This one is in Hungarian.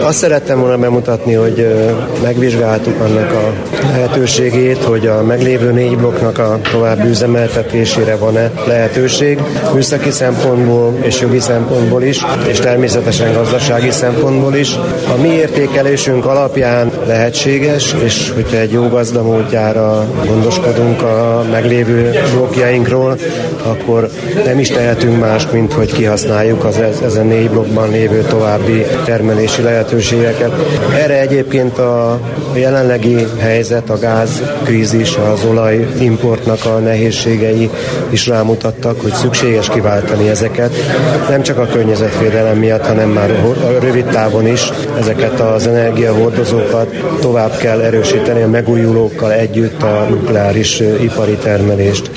Azt szerettem volna bemutatni, hogy megvizsgáltuk annak a lehetőségét, hogy a meglévő 4 blokknak a további üzemeltetésére van-e lehetőség, műszaki szempontból és jogi szempontból is, és természetesen gazdasági szempontból is. A mi értékelésünk alapján lehetséges, és hogyha egy jó gazdamódjára gondoskodunk a meglévő blokkjainkról, akkor nem is tehetünk más, mint hogy kihasználjuk az ezen 4 blokkban lévő további termelési lehetőségeket. Erre egyébként a jelenlegi helyzet, a gázkrízis, az olajimportnak a nehézségei is rámutattak, hogy szükséges kiváltani ezeket. Nem csak a környezetvédelem miatt, hanem már a rövid távon is ezeket az energiahordozókat tovább kell erősíteni a megújulókkal együtt a nukleáris ipari termelést.